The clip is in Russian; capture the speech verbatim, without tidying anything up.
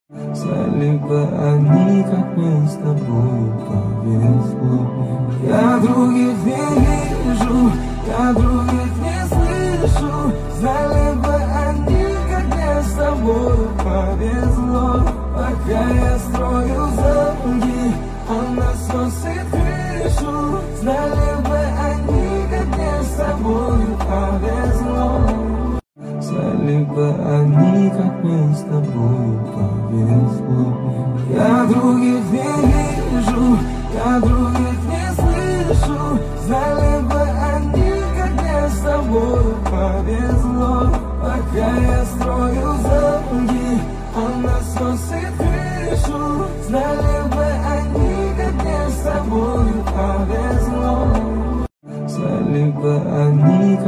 Знали бы они, как мы с тобой повезло. Я других не вижу, я других не слышу. Знали бы они, как мне с тобой повезло. Пока я строю замки, она сносит крышу. Знали бы они, как мне с тобой повезло. Знали бы они, как мы с тобой повезло. Я других не вижу, я других не слышу. Знали бы они, как мне с тобой повезло. Пока я строю замки, она сносит крышу. Знали бы они, как мне с тобой повезло. Знали бы они, как